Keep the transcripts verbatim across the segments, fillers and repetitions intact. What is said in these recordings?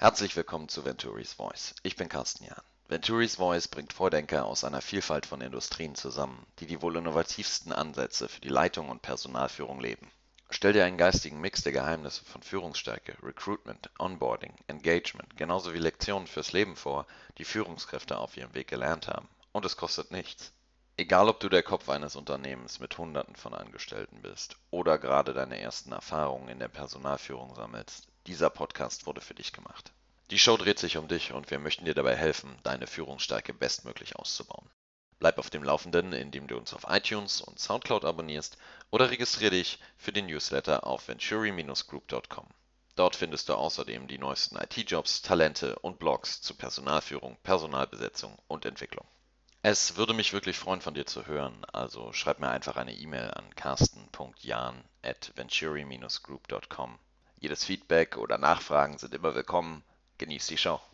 Herzlich willkommen zu Venturis Voice. Ich bin Carsten Jahn. Venturis Voice bringt Vordenker aus einer Vielfalt von Industrien zusammen, die die wohl innovativsten Ansätze für die Leitung und Personalführung leben. Stell dir einen geistigen Mix der Geheimnisse von Führungsstärke, Recruitment, Onboarding, Engagement, genauso wie Lektionen fürs Leben vor, die Führungskräfte auf ihrem Weg gelernt haben. Und es kostet nichts. Egal, ob du der Kopf eines Unternehmens mit Hunderten von Angestellten bist oder gerade deine ersten Erfahrungen in der Personalführung sammelst, dieser Podcast wurde für dich gemacht. Die Show dreht sich um dich und wir möchten dir dabei helfen, deine Führungsstärke bestmöglich auszubauen. Bleib auf dem Laufenden, indem du uns auf iTunes und Soundcloud abonnierst oder registriere dich für den Newsletter auf venturi Bindestrich group Punkt com. Dort findest du außerdem die neuesten I T-Jobs, Talente und Blogs zu Personalführung, Personalbesetzung und Entwicklung. Es würde mich wirklich freuen, von dir zu hören, also schreib mir einfach eine E-Mail an carsten punkt jahn at venturi Bindestrich group Punkt com. Jedes Feedback oder Nachfragen sind immer willkommen. Genieß die Show.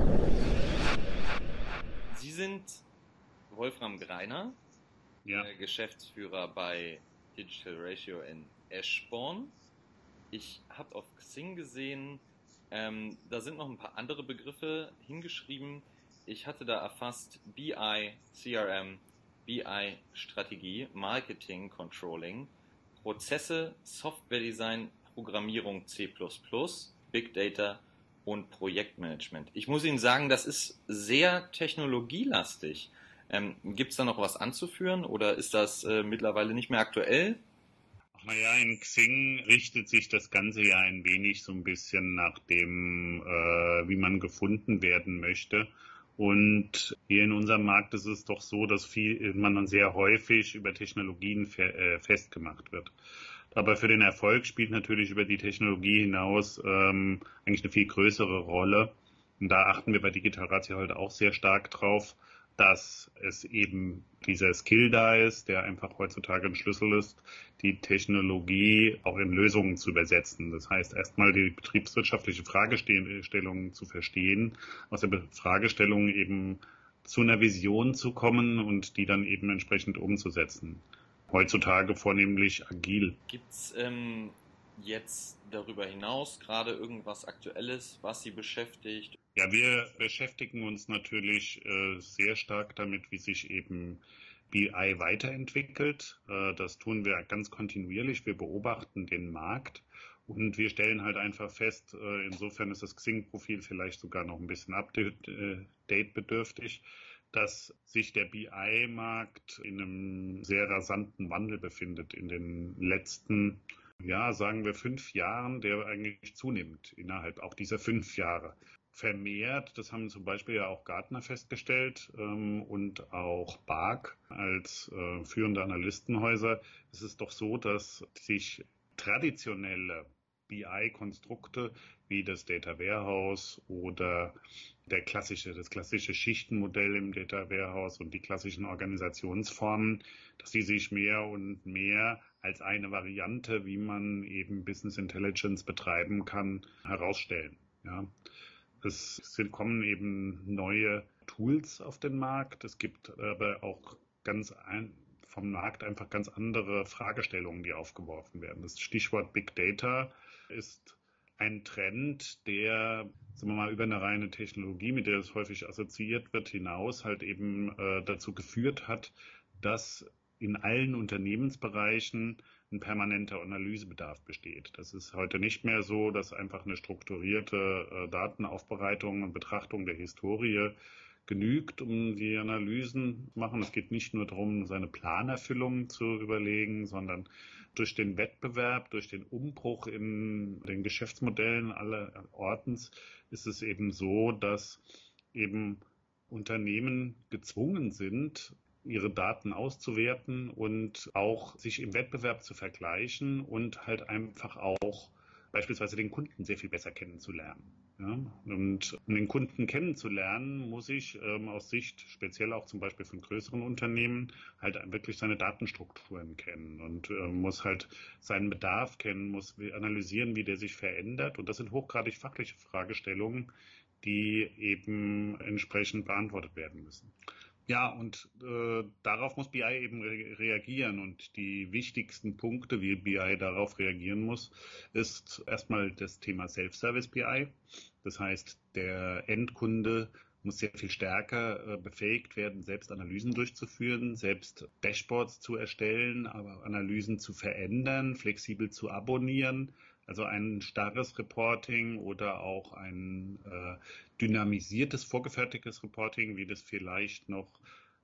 Sie sind Wolfram Greiner, Ja. äh, Geschäftsführer bei Digital Ratio in Eschborn. Ich habe auf Xing gesehen, ähm, da sind noch ein paar andere Begriffe hingeschrieben. Ich hatte da erfasst B I, C R M, B I-Strategie, Marketing, Controlling, Prozesse, Softwaredesign, Programmierung C plus plus, Big Data und Projektmanagement. Ich muss Ihnen sagen, das ist sehr technologielastig. Ähm, Gibt es da noch was anzuführen oder ist das äh, mittlerweile nicht mehr aktuell? Ach naja, in Xing richtet sich das Ganze ja ein wenig so ein bisschen nach dem, äh, wie man gefunden werden möchte. Und hier in unserem Markt ist es doch so, dass viel, man dann sehr häufig über Technologien fe äh, festgemacht wird. Aber für den Erfolg spielt natürlich über die Technologie hinaus ähm, eigentlich eine viel größere Rolle. Und da achten wir bei Digital Ratio halt auch sehr stark drauf, dass es eben dieser Skill da ist, der einfach heutzutage ein Schlüssel ist, die Technologie auch in Lösungen zu übersetzen. Das heißt, erstmal die betriebswirtschaftliche Fragestellung zu verstehen, aus der Fragestellung eben zu einer Vision zu kommen und die dann eben entsprechend umzusetzen. Heutzutage vornehmlich agil. Gibt es ähm, jetzt darüber hinaus gerade irgendwas Aktuelles, was Sie beschäftigt? Ja, wir beschäftigen uns natürlich äh, sehr stark damit, wie sich eben B I weiterentwickelt. Äh, das tun wir ganz kontinuierlich. Wir beobachten den Markt und wir stellen halt einfach fest, äh, insofern ist das Xing-Profil vielleicht sogar noch ein bisschen update-bedürftig, dass sich der B I-Markt in einem sehr rasanten Wandel befindet in den letzten, ja, sagen wir fünf Jahren, der eigentlich zunimmt innerhalb auch dieser fünf Jahre. Vermehrt, das haben zum Beispiel ja auch Gartner festgestellt ähm, und auch B A G als äh, führende Analystenhäuser, es ist doch so, dass sich traditionelle B I-Konstrukte wie das Data Warehouse oder der klassische, das klassische Schichtenmodell im Data Warehouse und die klassischen Organisationsformen, dass die sich mehr und mehr als eine Variante, wie man eben Business Intelligence betreiben kann, herausstellen. Ja. Es sind, kommen eben neue Tools auf den Markt. Es gibt aber auch ganz ein, vom Markt einfach ganz andere Fragestellungen, die aufgeworfen werden. Das Stichwort Big Data ist ein Trend, der, sagen wir mal, über eine reine Technologie, mit der es häufig assoziiert wird, hinaus halt eben äh, dazu geführt hat, dass in allen Unternehmensbereichen ein permanenter Analysebedarf besteht. Das ist heute nicht mehr so, dass einfach eine strukturierte äh, Datenaufbereitung und Betrachtung der Historie genügt, um die Analysen zu machen. Es geht nicht nur darum, seine Planerfüllung zu überlegen, sondern durch den Wettbewerb, durch den Umbruch in den Geschäftsmodellen aller Ortens ist es eben so, dass eben Unternehmen gezwungen sind, ihre Daten auszuwerten und auch sich im Wettbewerb zu vergleichen und halt einfach auch beispielsweise den Kunden sehr viel besser kennenzulernen. Ja, und um den Kunden kennenzulernen, muss ich ähm, aus Sicht speziell auch zum Beispiel von größeren Unternehmen halt wirklich seine Datenstrukturen kennen und äh, muss halt seinen Bedarf kennen, muss analysieren, wie der sich verändert. Und das sind hochgradig fachliche Fragestellungen, die eben entsprechend beantwortet werden müssen. Ja, und äh, darauf muss B I eben re reagieren. Und die wichtigsten Punkte, wie B I darauf reagieren muss, ist erstmal das Thema Self-Service B I. Das heißt, der Endkunde muss sehr viel stärker äh, befähigt werden, selbst Analysen durchzuführen, selbst Dashboards zu erstellen, aber Analysen zu verändern, flexibel zu abonnieren. Also ein starres Reporting oder auch ein äh, dynamisiertes, vorgefertigtes Reporting, wie das vielleicht noch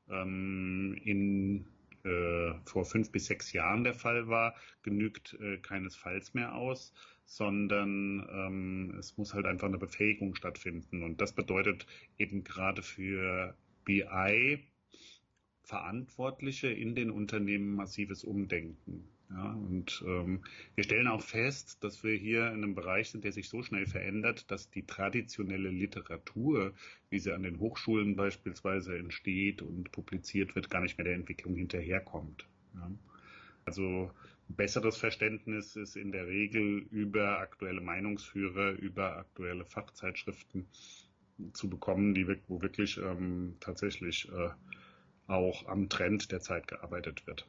ähm, in, äh, vor fünf bis sechs Jahren der Fall war, genügt äh, keinesfalls mehr aus, sondern ähm, es muss halt einfach eine Befähigung stattfinden. Und das bedeutet eben gerade für B I Verantwortliche in den Unternehmen massives Umdenken. Ja, und ähm, wir stellen auch fest, dass wir hier in einem Bereich sind, der sich so schnell verändert, dass die traditionelle Literatur, wie sie an den Hochschulen beispielsweise entsteht und publiziert wird, gar nicht mehr der Entwicklung hinterherkommt. Ja. Also ein besseres Verständnis ist in der Regel über aktuelle Meinungsführer, über aktuelle Fachzeitschriften zu bekommen, die, wo wirklich ähm, tatsächlich äh, auch am Trend der Zeit gearbeitet wird.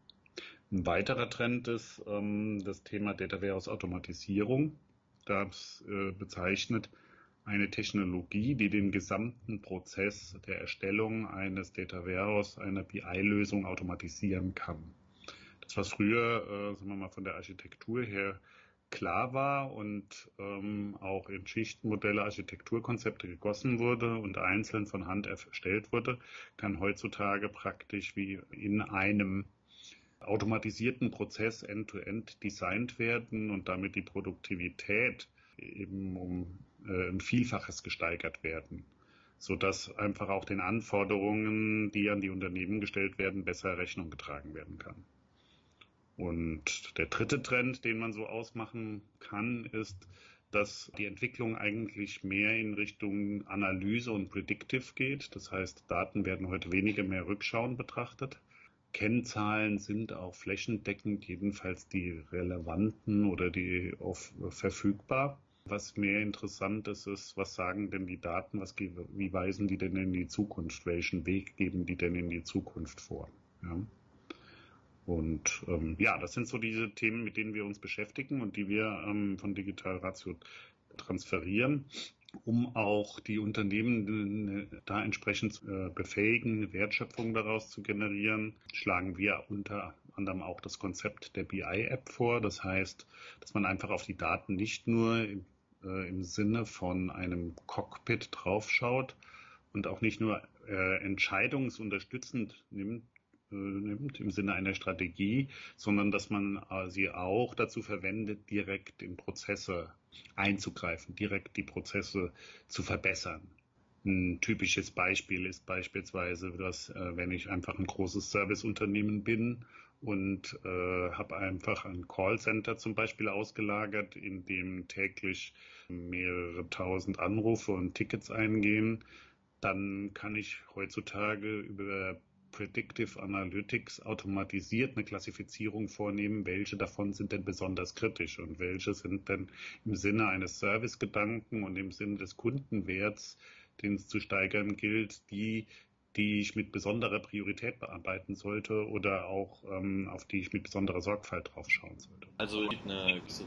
Ein weiterer Trend ist ähm, das Thema Data Warehouse Automatisierung. Das äh, bezeichnet eine Technologie, die den gesamten Prozess der Erstellung eines Data Warehouse, einer B I-Lösung automatisieren kann. Das, was früher, äh, sagen wir mal, von der Architektur her klar war und ähm, auch in Schichtenmodelle Architekturkonzepte gegossen wurde und einzeln von Hand erstellt wurde, kann heutzutage praktisch wie in einem automatisierten Prozess end-to-end designt werden und damit die Produktivität eben um äh, ein Vielfaches gesteigert werden, sodass einfach auch den Anforderungen, die an die Unternehmen gestellt werden, besser Rechnung getragen werden kann. Und der dritte Trend, den man so ausmachen kann, ist, dass die Entwicklung eigentlich mehr in Richtung Analyse und Predictive geht. Das heißt, Daten werden heute weniger mehr rückschauend betrachtet. Kennzahlen sind auch flächendeckend, jedenfalls die relevanten oder die auf, verfügbar. Was mehr interessant ist, ist, was sagen denn die Daten, was, wie weisen die denn in die Zukunft, welchen Weg geben die denn in die Zukunft vor? Ja. Und ähm, ja, das sind so diese Themen, mit denen wir uns beschäftigen und die wir ähm, von Digital Ratio transferieren, um auch die Unternehmen äh, da entsprechend äh, befähigen, eine Wertschöpfung daraus zu generieren. Schlagen wir unter anderem auch das Konzept der B I-App vor. Das heißt, dass man einfach auf die Daten nicht nur im, äh, im Sinne von einem Cockpit draufschaut und auch nicht nur äh, entscheidungsunterstützend nimmt, nimmt im Sinne einer Strategie, sondern dass man sie auch dazu verwendet, direkt in Prozesse einzugreifen, direkt die Prozesse zu verbessern. Ein typisches Beispiel ist beispielsweise, dass wenn ich einfach ein großes Serviceunternehmen bin und äh, habe einfach ein Callcenter zum Beispiel ausgelagert, in dem täglich mehrere tausend Anrufe und Tickets eingehen, dann kann ich heutzutage über Predictive Analytics automatisiert eine Klassifizierung vornehmen, welche davon sind denn besonders kritisch und welche sind denn im Sinne eines Servicegedanken und im Sinne des Kundenwerts, den es zu steigern gilt, die, die ich mit besonderer Priorität bearbeiten sollte oder auch ähm, auf die ich mit besonderer Sorgfalt drauf schauen sollte. Also eine gewisse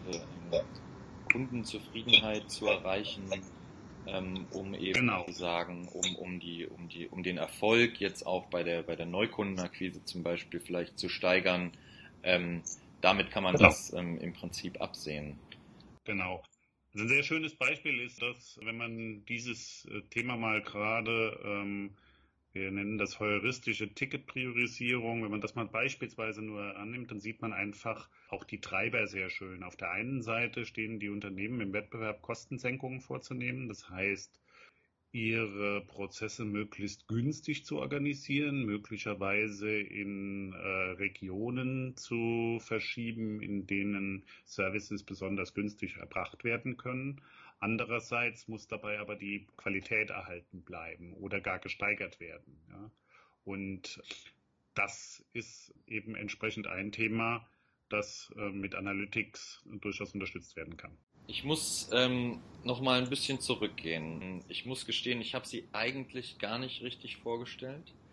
Kundenzufriedenheit zu erreichen, Ähm, um eben genau. zu sagen, um, um, die, um, die, um den Erfolg jetzt auch bei der, bei der Neukundenakquise zum Beispiel vielleicht zu steigern. Ähm, damit kann man genau. das ähm, im Prinzip absehen. Genau. Also ein sehr schönes Beispiel ist, dass wenn man dieses Thema mal gerade, ähm, wir nennen das heuristische Ticketpriorisierung, wenn man das mal beispielsweise nur annimmt, dann sieht man einfach auch die Treiber sehr schön. Auf der einen Seite stehen die Unternehmen im Wettbewerb, Kostensenkungen vorzunehmen. Das heißt, ihre Prozesse möglichst günstig zu organisieren, möglicherweise in äh, Regionen zu verschieben, in denen Services besonders günstig erbracht werden können. Andererseits muss dabei aber die Qualität erhalten bleiben oder gar gesteigert werden. Ja. Und das ist eben entsprechend ein Thema, das äh, mit Analytics durchaus unterstützt werden kann. Ich muss ähm, noch mal ein bisschen zurückgehen. Ich muss gestehen, ich habe sie eigentlich gar nicht richtig vorgestellt.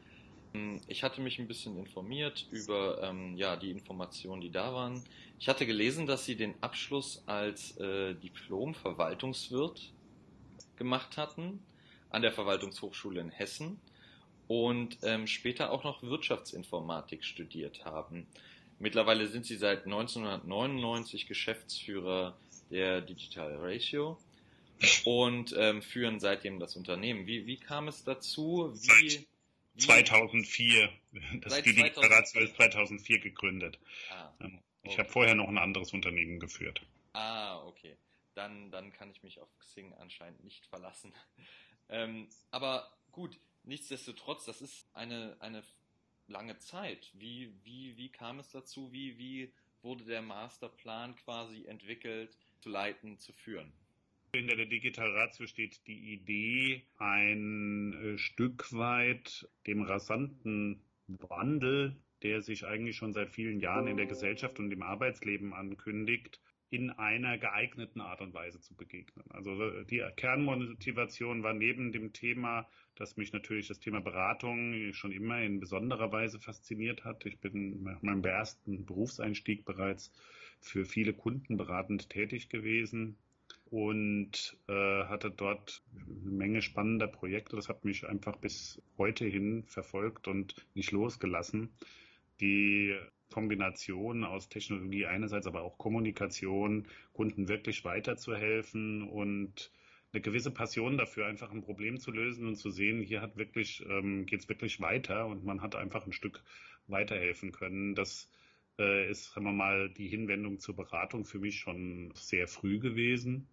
Ich hatte mich ein bisschen informiert über ähm, ja, die Informationen, die da waren. Ich hatte gelesen, dass Sie den Abschluss als äh, Diplom-Verwaltungswirt gemacht hatten an der Verwaltungshochschule in Hessen und ähm, später auch noch Wirtschaftsinformatik studiert haben. Mittlerweile sind Sie seit neunzehnhundertneunundneunzig Geschäftsführer der Digital Ratio und ähm, führen seitdem das Unternehmen. Wie, wie kam es dazu? Seit Wie, wie zweitausendvier. Das, seit die Digital Ratio ist zweitausendvier? zweitausendvier gegründet. Ah, Ich habe okay. vorher noch ein anderes Unternehmen geführt. Ah, okay. Dann, dann kann ich mich auf Xing anscheinend nicht verlassen. Ähm, aber gut, nichtsdestotrotz, das ist eine, eine lange Zeit. Wie, wie, wie kam es dazu? Wie, wie wurde der Masterplan quasi entwickelt, zu leiten, zu führen? Hinter der Digital Ratio steht die Idee, ein äh, Stück weit dem rasanten Wandel, der sich eigentlich schon seit vielen Jahren in der Gesellschaft und im Arbeitsleben ankündigt, in einer geeigneten Art und Weise zu begegnen. Also äh, die Kernmotivation war neben dem Thema, dass mich natürlich das Thema Beratung schon immer in besonderer Weise fasziniert hat. Ich bin nach meinem ersten Berufseinstieg bereits für viele Kunden beratend tätig gewesen und äh, hatte dort eine Menge spannender Projekte. Das hat mich einfach bis heute hin verfolgt und nicht losgelassen. Die Kombination aus Technologie einerseits, aber auch Kommunikation, Kunden wirklich weiterzuhelfen und eine gewisse Passion dafür, einfach ein Problem zu lösen und zu sehen, hier hat wirklich, ähm, geht es wirklich weiter und man hat einfach ein Stück weiterhelfen können. Das äh, ist, sagen wir mal, die Hinwendung zur Beratung für mich schon sehr früh gewesen.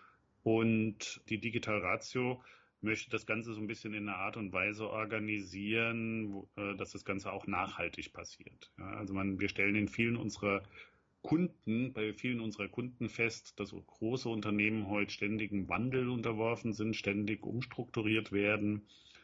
Und die Digital Ratio möchte das Ganze so ein bisschen in einer Art und Weise organisieren, wo, äh, dass das Ganze auch nachhaltig passiert. Ja, also man, wir stellen in vielen unserer Kunden, bei vielen unserer Kunden fest, dass große Unternehmen heute ständigem Wandel unterworfen sind, ständig umstrukturiert werden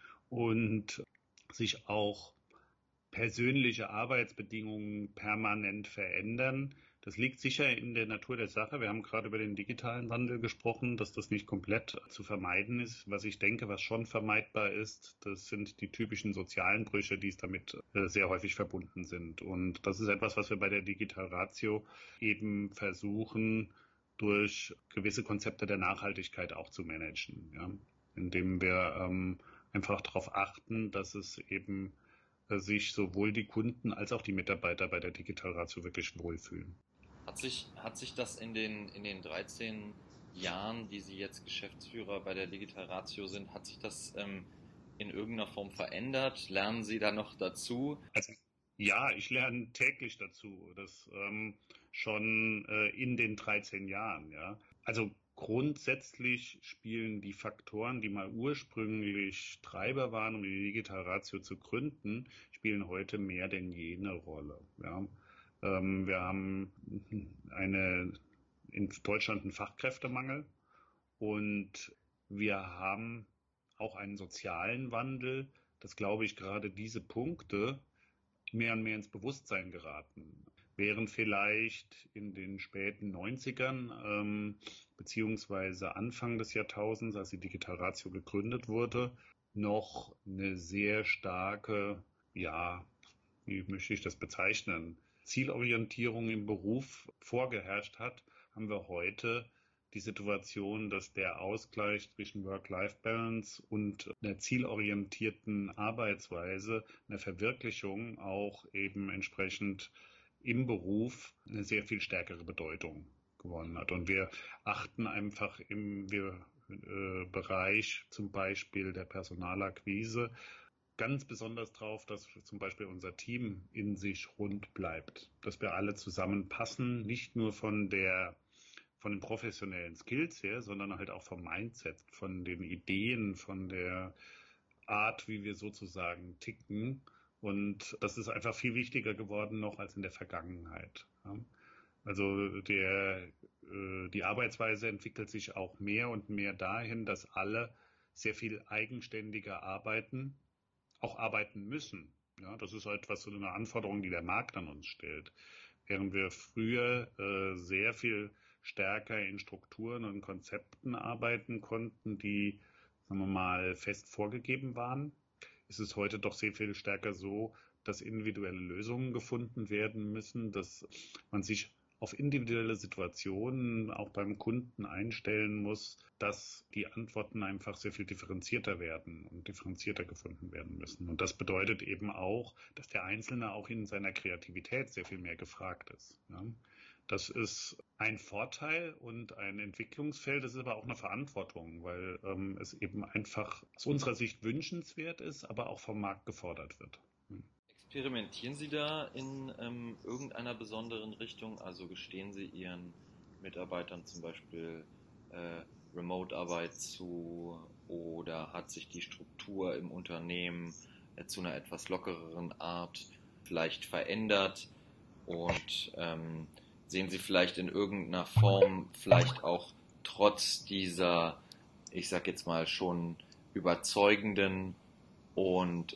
und sich auch persönliche Arbeitsbedingungen permanent verändern. Das liegt sicher in der Natur der Sache. Wir haben gerade über den digitalen Wandel gesprochen, dass das nicht komplett zu vermeiden ist. Was ich denke, was schon vermeidbar ist, das sind die typischen sozialen Brüche, die es damit äh, sehr häufig verbunden sind. Und das ist etwas, was wir bei der Digital Ratio eben versuchen, durch gewisse Konzepte der Nachhaltigkeit auch zu managen, ja? Indem wir ähm, einfach darauf achten, dass es eben sich sowohl die Kunden als auch die Mitarbeiter bei der Digital Ratio wirklich wohlfühlen. Hat sich, hat sich das in den, in den dreizehn Jahren, die Sie jetzt Geschäftsführer bei der Digital Ratio sind, hat sich das ähm, in irgendeiner Form verändert? Lernen Sie da noch dazu? Also ja, ich lerne täglich dazu, das ähm, schon äh, in den dreizehn Jahren, ja. Also grundsätzlich spielen die Faktoren, die mal ursprünglich Treiber waren, um die Digital Ratio zu gründen, spielen heute mehr denn je eine Rolle. Ja. Ähm, wir haben eine, in Deutschland einen Fachkräftemangel und wir haben auch einen sozialen Wandel, dass, glaube ich, gerade diese Punkte mehr und mehr ins Bewusstsein geraten. Während vielleicht in den späten neunzigern ähm, beziehungsweise Anfang des Jahrtausends, als die Digital Ratio gegründet wurde, noch eine sehr starke, ja, wie möchte ich das bezeichnen, Zielorientierung im Beruf vorgeherrscht hat, haben wir heute die Situation, dass der Ausgleich zwischen Work-Life-Balance und einer zielorientierten Arbeitsweise, einer Verwirklichung auch eben entsprechend im Beruf eine sehr viel stärkere Bedeutung gewonnen hat. Und wir achten einfach im wir, äh, Bereich zum Beispiel der Personalakquise ganz besonders drauf, dass zum Beispiel unser Team in sich rund bleibt, dass wir alle zusammenpassen, nicht nur von der von den professionellen Skills her, sondern halt auch vom Mindset, von den Ideen, von der Art, wie wir sozusagen ticken. Und das ist einfach viel wichtiger geworden noch als in der Vergangenheit. Ja. Also der, äh, die Arbeitsweise entwickelt sich auch mehr und mehr dahin, dass alle sehr viel eigenständiger arbeiten, auch arbeiten müssen. Ja, das ist etwas, so eine Anforderung, die der Markt an uns stellt. Während wir früher äh, sehr viel stärker in Strukturen und Konzepten arbeiten konnten, die, sagen wir mal, fest vorgegeben waren, ist es heute doch sehr viel stärker so, dass individuelle Lösungen gefunden werden müssen, dass man sich auf individuelle Situationen auch beim Kunden einstellen muss, dass die Antworten einfach sehr viel differenzierter werden und differenzierter gefunden werden müssen. Und das bedeutet eben auch, dass der Einzelne auch in seiner Kreativität sehr viel mehr gefragt ist. Ja. Das ist ein Vorteil und ein Entwicklungsfeld, das ist aber auch eine Verantwortung, weil ähm, es eben einfach aus unserer Sicht wünschenswert ist, aber auch vom Markt gefordert wird. Hm. Experimentieren Sie da in ähm, irgendeiner besonderen Richtung? Also gestehen Sie Ihren Mitarbeitern zum Beispiel äh, Remote-Arbeit zu oder hat sich die Struktur im Unternehmen äh, zu einer etwas lockereren Art vielleicht verändert? Und ähm, sehen Sie vielleicht in irgendeiner Form, vielleicht auch trotz dieser, ich sag jetzt mal schon überzeugenden und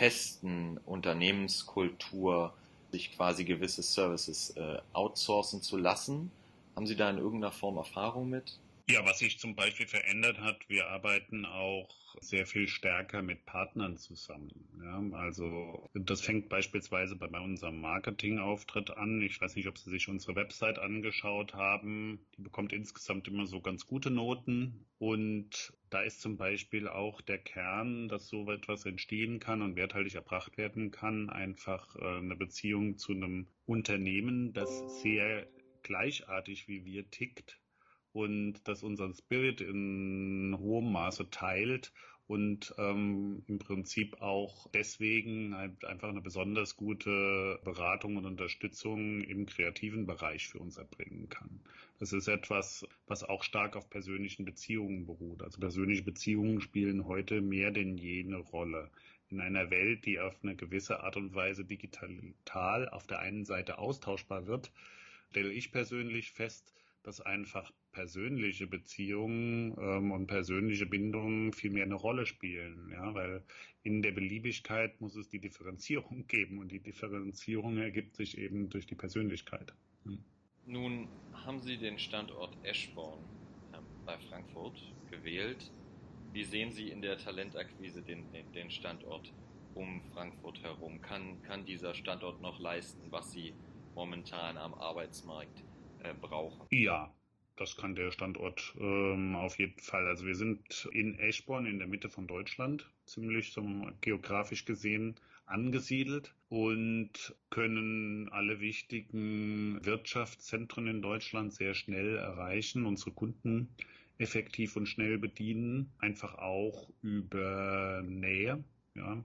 festen Unternehmenskultur, sich quasi gewisse Services äh, outsourcen zu lassen? Haben Sie da in irgendeiner Form Erfahrung mit? Ja, was sich zum Beispiel verändert hat, wir arbeiten auch sehr viel stärker mit Partnern zusammen. Ja, also das fängt beispielsweise bei unserem Marketingauftritt an. Ich weiß nicht, ob Sie sich unsere Website angeschaut haben. Die bekommt insgesamt immer so ganz gute Noten. Und da ist zum Beispiel auch der Kern, dass so etwas entstehen kann und werthaltig erbracht werden kann, einfach eine Beziehung zu einem Unternehmen, das sehr gleichartig wie wir tickt und das unseren Spirit in hohem Maße teilt und ähm, im Prinzip auch deswegen halt einfach eine besonders gute Beratung und Unterstützung im kreativen Bereich für uns erbringen kann. Das ist etwas, was auch stark auf persönlichen Beziehungen beruht. Also persönliche Beziehungen spielen heute mehr denn je eine Rolle. In einer Welt, die auf eine gewisse Art und Weise digital auf der einen Seite austauschbar wird, stelle ich persönlich fest, dass einfach persönliche Beziehungen ähm, und persönliche Bindungen viel mehr eine Rolle spielen. Ja, weil in der Beliebigkeit muss es die Differenzierung geben und die Differenzierung ergibt sich eben durch die Persönlichkeit. Hm. Nun haben Sie den Standort Eschborn ähm, bei Frankfurt gewählt. Wie sehen Sie in der Talentakquise den, den, den Standort um Frankfurt herum? Kann, kann dieser Standort noch leisten, was Sie momentan am Arbeitsmarkt äh, brauchen? Ja, das kann der Standort ähm, auf jeden Fall. Also wir sind in Eschborn in der Mitte von Deutschland, ziemlich so geografisch gesehen angesiedelt und können alle wichtigen Wirtschaftszentren in Deutschland sehr schnell erreichen, unsere Kunden effektiv und schnell bedienen, einfach auch über Nähe. Ja.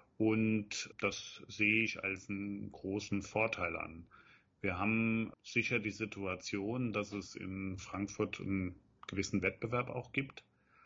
Und das sehe ich als einen großen Vorteil an. Wir haben sicher die Situation, dass es in Frankfurt einen gewissen Wettbewerb auch gibt,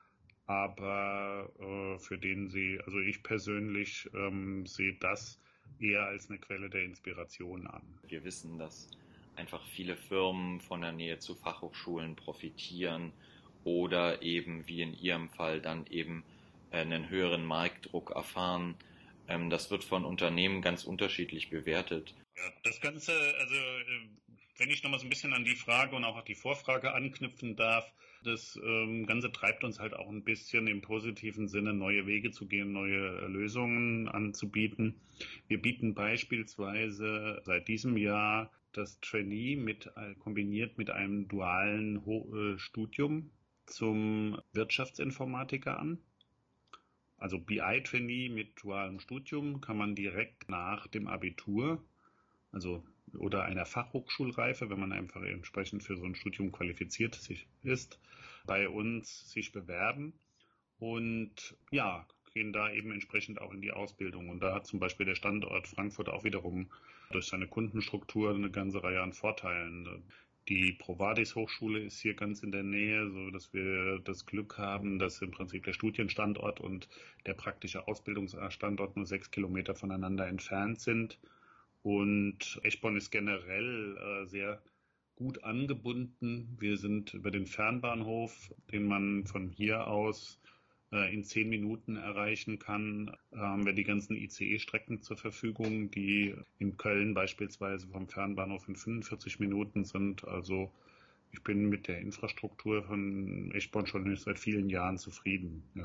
aber äh, für den Sie, also ich persönlich ähm, sehe das eher als eine Quelle der Inspiration an. Wir wissen, dass einfach viele Firmen von der Nähe zu Fachhochschulen profitieren oder eben wie in Ihrem Fall dann eben einen höheren Marktdruck erfahren. Ähm, das wird von Unternehmen ganz unterschiedlich bewertet. Ja, das Ganze, also wenn ich nochmal so ein bisschen an die Frage und auch an die Vorfrage anknüpfen darf, das ähm, Ganze treibt uns halt auch ein bisschen im positiven Sinne, neue Wege zu gehen, neue Lösungen anzubieten. Wir bieten beispielsweise seit diesem Jahr das Trainee mit, kombiniert mit einem dualen Ho- Studium zum Wirtschaftsinformatiker an. Also B I-Trainee mit dualem Studium kann man direkt nach dem Abitur, also oder einer Fachhochschulreife, wenn man einfach entsprechend für so ein Studium qualifiziert sich ist, bei uns sich bewerben und ja, gehen da eben entsprechend auch in die Ausbildung. Und da hat zum Beispiel der Standort Frankfurt auch wiederum durch seine Kundenstruktur eine ganze Reihe an Vorteilen. Die Provadis Hochschule ist hier ganz in der Nähe, so dass wir das Glück haben, dass im Prinzip der Studienstandort und der praktische Ausbildungsstandort nur sechs Kilometer voneinander entfernt sind. Und Eschborn ist generell äh, sehr gut angebunden. Wir sind über den Fernbahnhof, den man von hier aus äh, in zehn Minuten erreichen kann, äh, haben wir die ganzen I C E-Strecken zur Verfügung, die in Köln beispielsweise vom Fernbahnhof in fünfundvierzig Minuten sind. Also ich bin mit der Infrastruktur von Eschborn schon seit vielen Jahren zufrieden. Ja.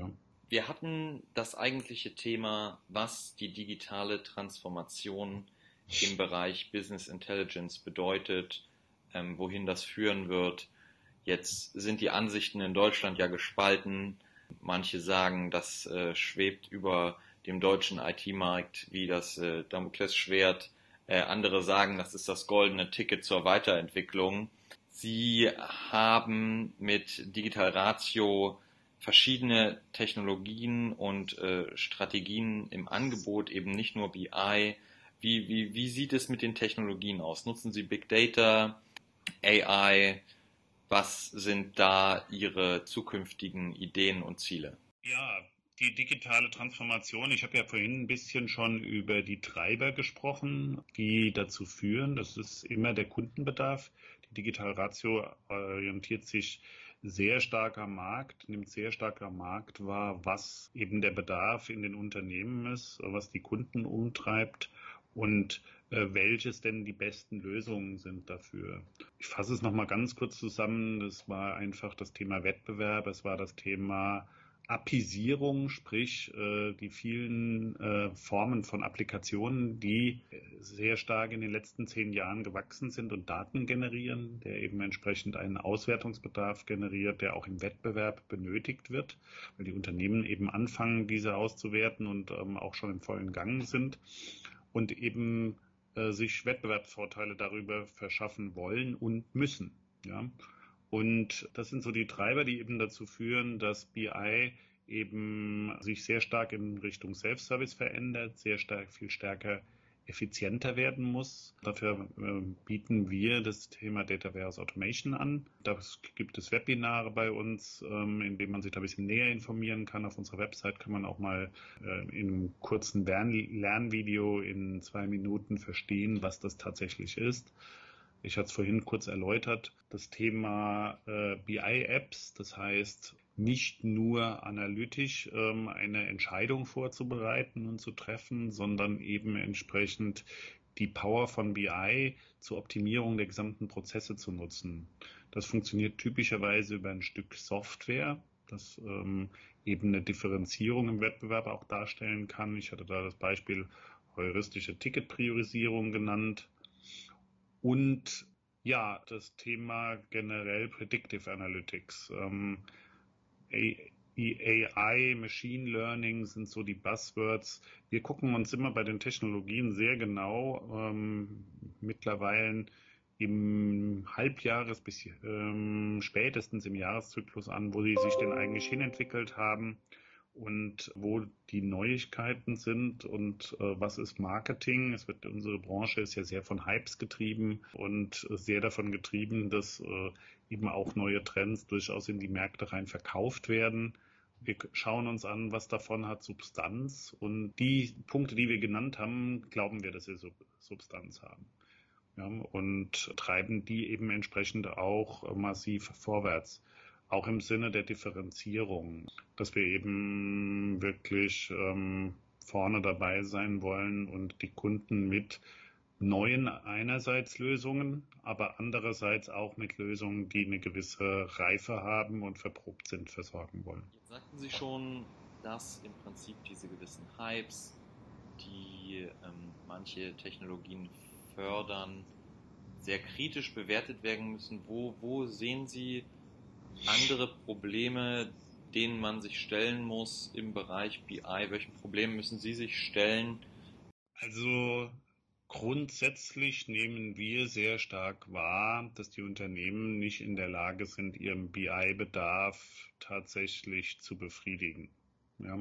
Wir hatten das eigentliche Thema, was die digitale Transformation im Bereich Business Intelligence bedeutet, ähm, wohin das führen wird. Jetzt sind die Ansichten in Deutschland ja gespalten. Manche sagen, das äh, schwebt über dem deutschen I T-Markt wie das äh, Damoklesschwert. Äh, andere sagen, das ist das goldene Ticket zur Weiterentwicklung. Sie haben mit Digital Ratio verschiedene Technologien und äh, Strategien im Angebot, eben nicht nur B I. Wie, wie, wie sieht es mit den Technologien aus? Nutzen Sie Big Data, A I? Was sind da Ihre zukünftigen Ideen und Ziele? Ja, die digitale Transformation. Ich habe ja vorhin ein bisschen schon über die Treiber gesprochen, die dazu führen. Das ist immer der Kundenbedarf. Die Digital Ratio orientiert sich sehr stark am Markt, nimmt sehr stark am Markt wahr, was eben der Bedarf in den Unternehmen ist, was die Kunden umtreibt und äh, welches denn die besten Lösungen sind dafür. Ich fasse es nochmal ganz kurz zusammen. Das war einfach das Thema Wettbewerb, es war das Thema Appisierung, sprich äh, die vielen äh, Formen von Applikationen, die sehr stark in den letzten zehn Jahren gewachsen sind und Daten generieren, der eben entsprechend einen Auswertungsbedarf generiert, der auch im Wettbewerb benötigt wird, weil die Unternehmen eben anfangen, diese auszuwerten und ähm, auch schon im vollen Gang sind und eben äh, sich Wettbewerbsvorteile darüber verschaffen wollen und müssen. Ja. Und das sind so die Treiber, die eben dazu führen, dass B I eben sich sehr stark in Richtung Self-Service verändert, sehr stark, viel stärker effizienter werden muss. Dafür äh, bieten wir das Thema Data Warehouse Automation an. Da gibt es Webinare bei uns, ähm, in denen man sich da ein bisschen näher informieren kann. Auf unserer Website kann man auch mal äh, in einem kurzen Lern Lernvideo in zwei Minuten verstehen, was das tatsächlich ist. Ich hatte es vorhin kurz erläutert, das Thema äh, B I-Apps, das heißt nicht nur analytisch ähm, eine Entscheidung vorzubereiten und zu treffen, sondern eben entsprechend die Power von B I zur Optimierung der gesamten Prozesse zu nutzen. Das funktioniert typischerweise über ein Stück Software, das ähm, eben eine Differenzierung im Wettbewerb auch darstellen kann. Ich hatte da das Beispiel heuristische Ticketpriorisierung genannt. Und ja, das Thema generell Predictive Analytics. Ähm, A I, Machine Learning sind so die Buzzwords. Wir gucken uns immer bei den Technologien sehr genau, ähm, mittlerweile im Halbjahres bis ähm, spätestens im Jahreszyklus an, wo sie sich denn eigentlich hinentwickelt haben und wo die Neuigkeiten sind und äh, was ist Marketing. Es wird, unsere Branche ist ja sehr von Hypes getrieben und äh, sehr davon getrieben, dass äh, eben auch neue Trends durchaus in die Märkte rein verkauft werden. Wir schauen uns an, was davon hat Substanz, und die Punkte, die wir genannt haben, glauben wir, dass sie Substanz haben. Ja, und treiben die eben entsprechend auch massiv vorwärts. Auch im Sinne der Differenzierung, dass wir eben wirklich ähm, vorne dabei sein wollen und die Kunden mit neuen einerseits Lösungen, aber andererseits auch mit Lösungen, die eine gewisse Reife haben und verprobt sind, versorgen wollen. Jetzt sagten Sie schon, dass im Prinzip diese gewissen Hypes, die ähm, manche Technologien fördern, sehr kritisch bewertet werden müssen. Wo, wo sehen Sie andere Probleme, denen man sich stellen muss im Bereich B I? Welchen Problemen müssen Sie sich stellen? Also grundsätzlich nehmen wir sehr stark wahr, dass die Unternehmen nicht in der Lage sind, ihren B I-Bedarf tatsächlich zu befriedigen. Ja?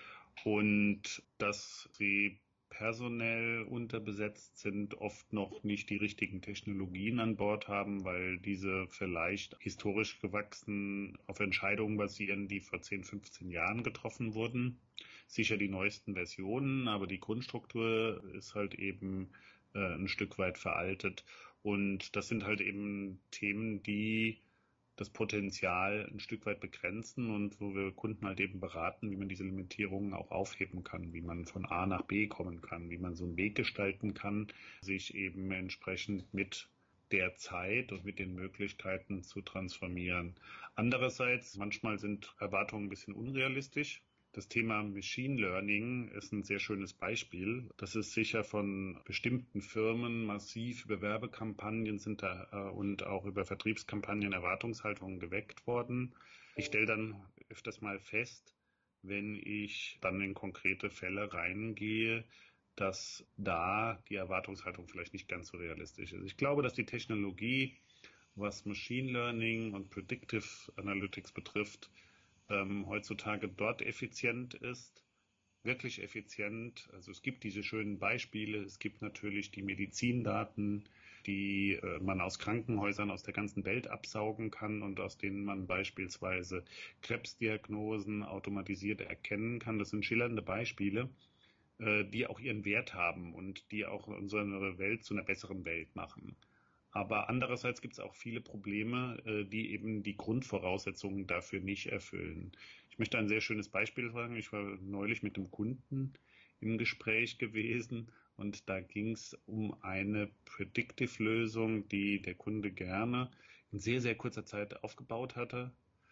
Und dass sie personell unterbesetzt sind, oft noch nicht die richtigen Technologien an Bord haben, weil diese vielleicht historisch gewachsen auf Entscheidungen basieren, die vor zehn, fünfzehn Jahren getroffen wurden. Sicher die neuesten Versionen, aber die Grundstruktur ist halt eben äh, ein Stück weit veraltet. Und das sind halt eben Themen, die das Potenzial ein Stück weit begrenzen und wo wir Kunden halt eben beraten, wie man diese Limitierungen auch aufheben kann, wie man von A nach B kommen kann, wie man so einen Weg gestalten kann, sich eben entsprechend mit der Zeit und mit den Möglichkeiten zu transformieren. Andererseits, manchmal sind Erwartungen ein bisschen unrealistisch. Das Thema Machine Learning ist ein sehr schönes Beispiel. Das ist sicher von bestimmten Firmen massiv über Werbekampagnen sind da, äh, und auch über Vertriebskampagnen Erwartungshaltungen geweckt worden. Ich stelle dann öfters mal fest, wenn ich dann in konkrete Fälle reingehe, dass da die Erwartungshaltung vielleicht nicht ganz so realistisch ist. Ich glaube, dass die Technologie, was Machine Learning und Predictive Analytics betrifft, ähm, heutzutage dort effizient ist, wirklich effizient. Also es gibt diese schönen Beispiele, es gibt natürlich die Medizindaten, die äh, man aus Krankenhäusern aus der ganzen Welt absaugen kann und aus denen man beispielsweise Krebsdiagnosen automatisiert erkennen kann. Das sind schillernde Beispiele, äh, die auch ihren Wert haben und die auch unsere Welt zu einer besseren Welt machen. Aber andererseits gibt es auch viele Probleme, die eben die Grundvoraussetzungen dafür nicht erfüllen. Ich möchte ein sehr schönes Beispiel sagen. Ich war neulich mit einem Kunden im Gespräch gewesen und da ging es um eine Predictive-Lösung, die der Kunde gerne in sehr, sehr kurzer Zeit aufgebaut hatte,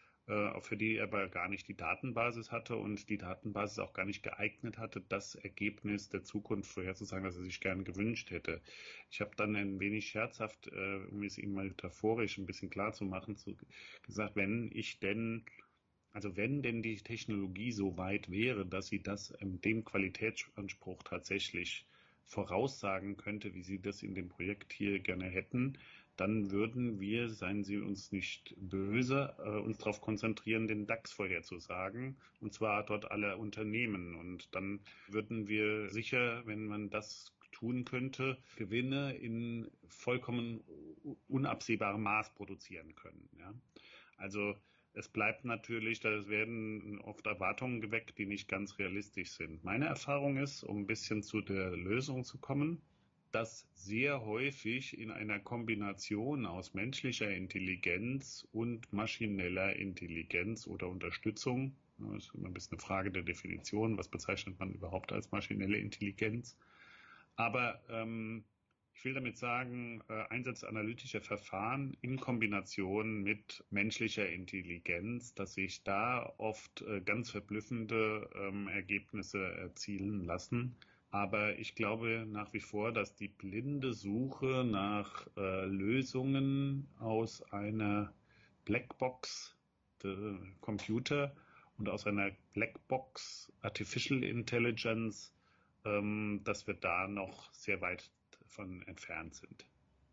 für die er aber gar nicht die Datenbasis hatte und die Datenbasis auch gar nicht geeignet hatte, das Ergebnis der Zukunft vorherzusagen, das er sich gerne gewünscht hätte. Ich habe dann ein wenig scherzhaft, um es ihm metaphorisch ein bisschen klar zu machen, zu, gesagt, wenn ich denn, also wenn denn die Technologie so weit wäre, dass sie das in dem Qualitätsanspruch tatsächlich voraussagen könnte, wie Sie das in dem Projekt hier gerne hätten, dann würden wir, seien Sie uns nicht böse, äh, uns darauf konzentrieren, den DAX vorherzusagen, und zwar dort alle Unternehmen. Und dann würden wir sicher, wenn man das tun könnte, Gewinne in vollkommen unabsehbarem Maß produzieren können. Ja? Also es bleibt natürlich, da werden oft Erwartungen geweckt, die nicht ganz realistisch sind. Meine Erfahrung ist, um ein bisschen zu der Lösung zu kommen, dass sehr häufig in einer Kombination aus menschlicher Intelligenz und maschineller Intelligenz oder Unterstützung, das ist immer ein bisschen eine Frage der Definition, was bezeichnet man überhaupt als maschinelle Intelligenz, aber ähm, ich will damit sagen, äh, Einsatz analytischer Verfahren in Kombination mit menschlicher Intelligenz, dass sich da oft äh, ganz verblüffende ähm, Ergebnisse erzielen lassen. Aber ich glaube nach wie vor, dass die blinde Suche nach äh, Lösungen aus einer Blackbox der Computer und aus einer Blackbox Artificial Intelligence, ähm, dass wir da noch sehr weit von entfernt sind.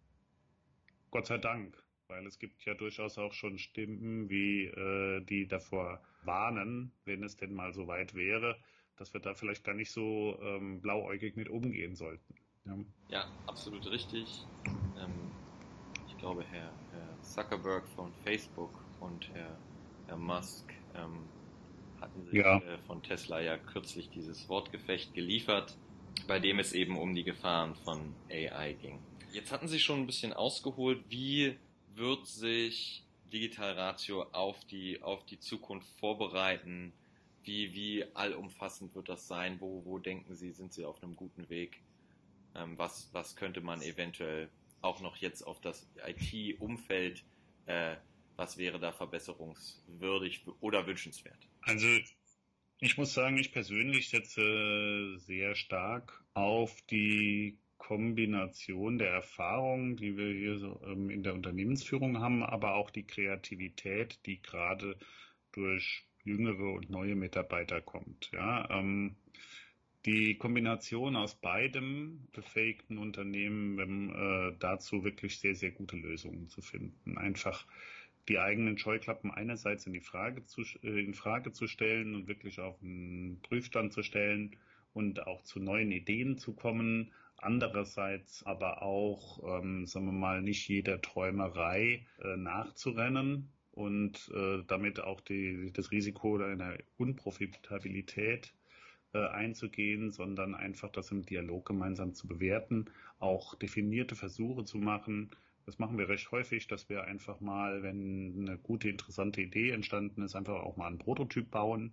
Gott sei Dank, weil es gibt ja durchaus auch schon Stimmen, wie äh, die davor warnen, wenn es denn mal so weit wäre, dass wir da vielleicht gar nicht so ähm, blauäugig mit umgehen sollten. Ja, ja, absolut richtig. Ähm, ich glaube, Herr, Herr Zuckerberg von Facebook und Herr, Herr Musk ähm, hatten sich ja. äh, von Tesla ja kürzlich dieses Wortgefecht geliefert, bei dem es eben um die Gefahren von A I ging. Jetzt hatten Sie schon ein bisschen ausgeholt, wie wird sich Digital Ratio auf die, auf die Zukunft vorbereiten? Wie, wie allumfassend wird das sein? Wo, wo denken Sie, sind Sie auf einem guten Weg? Ähm, was, was könnte man eventuell auch noch jetzt auf das I T-Umfeld, äh, was wäre da verbesserungswürdig oder wünschenswert? Also ich muss sagen, ich persönlich setze sehr stark auf die Kombination der Erfahrungen, die wir hier so, ähm, in der Unternehmensführung haben, aber auch die Kreativität, die gerade durch jüngere und neue Mitarbeiter kommt. Ja, ähm, die Kombination aus beidem befähigt ein Unternehmen äh, dazu, wirklich sehr, sehr gute Lösungen zu finden. Einfach die eigenen Scheuklappen einerseits in die Frage zu, äh, in Frage zu stellen und wirklich auf einen Prüfstand zu stellen und auch zu neuen Ideen zu kommen. Andererseits aber auch, ähm, sagen wir mal, nicht jeder Träumerei äh, nachzurennen und äh, damit auch die, das Risiko einer Unprofitabilität äh, einzugehen, sondern einfach das im Dialog gemeinsam zu bewerten, auch definierte Versuche zu machen. Das machen wir recht häufig, dass wir einfach mal, wenn eine gute, interessante Idee entstanden ist, einfach auch mal einen Prototyp bauen,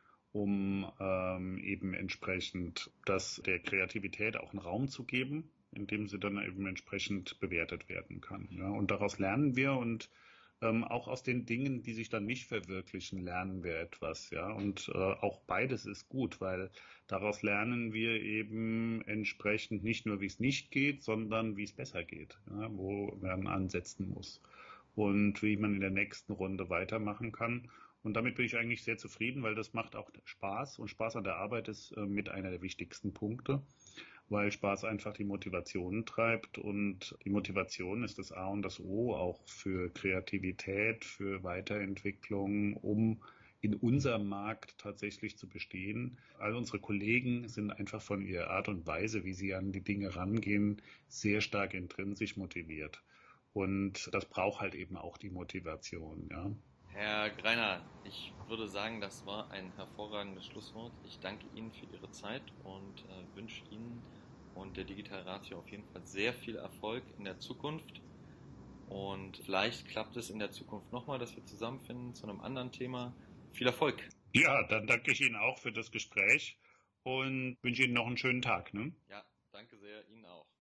um ähm, eben entsprechend das der Kreativität auch einen Raum zu geben, in dem sie dann eben entsprechend bewertet werden kann. Ja. Und daraus lernen wir und Ähm, auch aus den Dingen, die sich dann nicht verwirklichen, lernen wir etwas, ja. Und äh, auch beides ist gut, weil daraus lernen wir eben entsprechend nicht nur, wie es nicht geht, sondern wie es besser geht, ja, wo man ansetzen muss und wie man in der nächsten Runde weitermachen kann. Und damit bin ich eigentlich sehr zufrieden, weil das macht auch Spaß. Und Spaß an der Arbeit ist äh, mit einer der wichtigsten Punkte, weil Spaß einfach die Motivation treibt. Und die Motivation ist das A und das O auch für Kreativität, für Weiterentwicklung, um in unserem Markt tatsächlich zu bestehen. All unsere Kollegen sind einfach von ihrer Art und Weise, wie sie an die Dinge rangehen, sehr stark intrinsisch motiviert. Und das braucht halt eben auch die Motivation, ja. Herr Greiner, ich würde sagen, das war ein hervorragendes Schlusswort. Ich danke Ihnen für Ihre Zeit und äh, wünsche Ihnen und der Digital Ratio auf jeden Fall sehr viel Erfolg in der Zukunft. Und vielleicht klappt es in der Zukunft nochmal, dass wir zusammenfinden zu einem anderen Thema. Viel Erfolg! Ja, dann danke ich Ihnen auch für das Gespräch und wünsche Ihnen noch einen schönen Tag, ne? Ja,